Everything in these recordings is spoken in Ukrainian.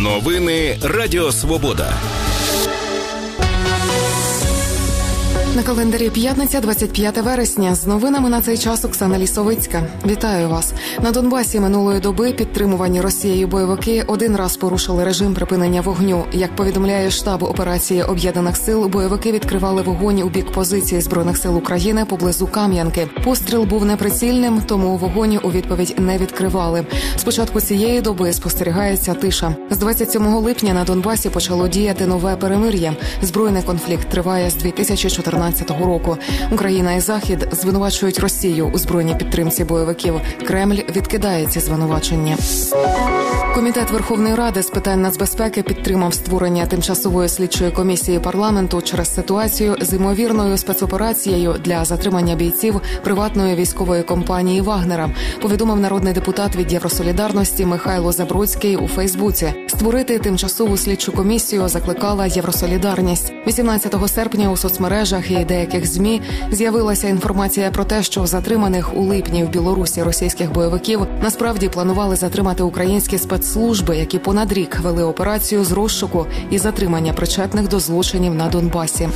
Новини Радіо Свобода. На календарі п'ятниця, 25 вересня. З новинами на цей час Оксана Лісовицька. Вітаю вас. На Донбасі минулої доби підтримувані Росією бойовики один раз порушили режим припинення вогню. Як повідомляє штаб операції Об'єднаних сил, бойовики відкривали вогонь у бік позиції Збройних сил України поблизу Кам'янки. Постріл був неприцільним, тому вогонь у відповідь не відкривали. З початку цієї доби спостерігається тиша. З 27 липня на Донбасі почало діяти нове перемир'я. Збройний конфлікт триває з 2014 року. Україна і Захід звинувачують Росію у збройній підтримці бойовиків. Кремль відкидає ці звинувачення. Комітет Верховної Ради з питань нацбезпеки підтримав створення тимчасової слідчої комісії парламенту через ситуацію з ймовірною спецоперацією для затримання бійців приватної військової компанії «Вагнера», повідомив народний депутат від Євросолідарності Михайло Забродський у Фейсбуці. Створити тимчасову слідчу комісію закликала Євросолідарність. 18 серпня у соцмережах і деяких ЗМІ з'явилася інформація про те, що затриманих у липні в Білорусі російських бойовиків насправді планували затримати українські спецслужби, які понад рік вели операцію з розшуку і затримання причетних до злочинів на Донбасі.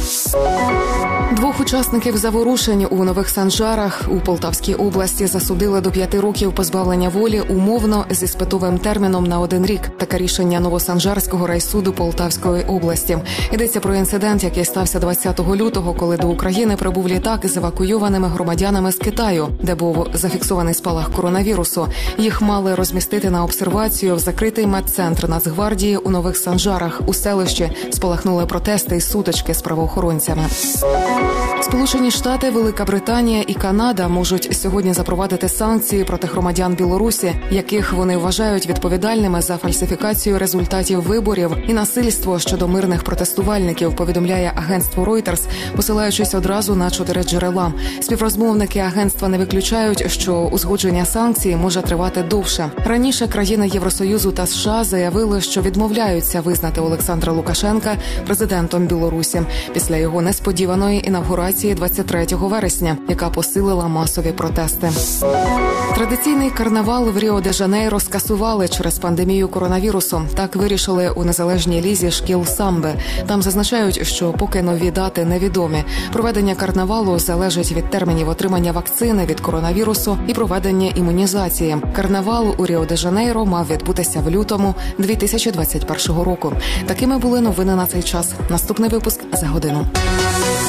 Двох учасників заворушень у Нових Санжарах у Полтавській області засудили до 5 років позбавлення волі умовно з іспитовим терміном на 1 рік. Таке рішення Новосанжарського райсуду Полтавської області. Йдеться про інцидент, який стався 20 лютого, коли до України прибув літак з евакуйованими громадянами з Китаю, де був зафіксований спалах коронавірусу. Їх мали розмістити на обсервацію в закритий медцентр Нацгвардії у Нових Санжарах. У селищі спалахнули протести і сутички з правоохоронцями. Сполучені Штати, Велика Британія і Канада можуть сьогодні запровадити санкції проти громадян Білорусі, яких вони вважають відповідальними за фальсифікацію результатів виборів і насильство щодо мирних протестувальників, повідомляє агентство Reuters, посилаючись одразу на 4 джерела. Співрозмовники агентства не виключають, що узгодження санкцій може тривати довше. Раніше країни Євросоюзу та США заявили, що відмовляються визнати Олександра Лукашенка президентом Білорусі після його несподіваної інавгурації 23 вересня, яка посилила масові протести. Традиційний карнавал в Ріо-де-Жанейро скасували через пандемію коронавірусу. Так вирішили у незалежній лізі шкіл самби. Там зазначають, що поки нові дати невідомі. Проведення карнавалу залежить від термінів отримання вакцини від коронавірусу і проведення імунізації. Карнавал у Ріо-де-Жанейро мав відбутися в лютому 2021 року. Такими були новини на цей час. Наступний випуск за годину.